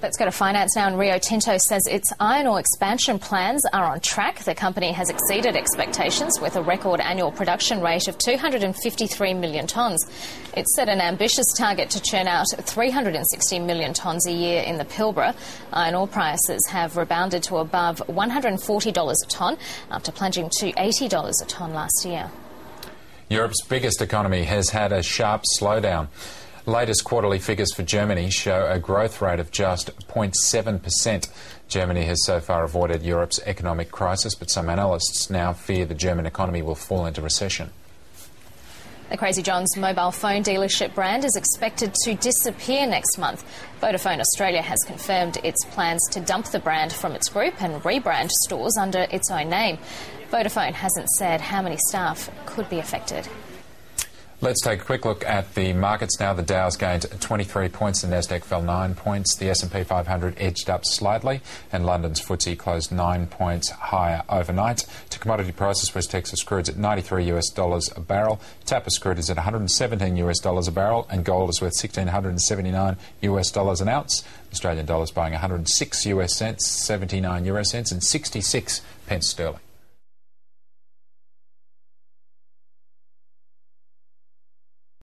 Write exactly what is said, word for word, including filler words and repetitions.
Let's go to finance now, and Rio Tinto says its iron ore expansion plans are on track. The company has exceeded expectations with a record annual production rate of two hundred fifty-three million tonnes. It set an ambitious target to churn out three hundred sixty million tonnes a year in the Pilbara. Iron ore prices have rebounded to above one hundred forty dollars a tonne after plunging to eighty dollars a tonne last year. Europe's biggest economy has had a sharp slowdown. Latest quarterly figures for Germany show a growth rate of just zero point seven percent. Germany has so far avoided Europe's economic crisis, but some analysts now fear the German economy will fall into recession. The Crazy John's mobile phone dealership brand is expected to disappear next month. Vodafone Australia has confirmed its plans to dump the brand from its group and rebrand stores under its own name. Vodafone hasn't said how many staff could be affected. Let's take a quick look at the markets now. The Dow's gained twenty-three points, the Nasdaq fell nine points, the S and P five hundred edged up slightly, and London's F T S E closed nine points higher overnight. To commodity prices, West Texas crude's at ninety-three US dollars a barrel, Tapis crude is at one hundred seventeen US dollars a barrel, and gold is worth one thousand six hundred seventy-nine US dollars an ounce. Australian dollars buying one hundred six US cents, seventy-nine euro cents, and sixty-six pence sterling.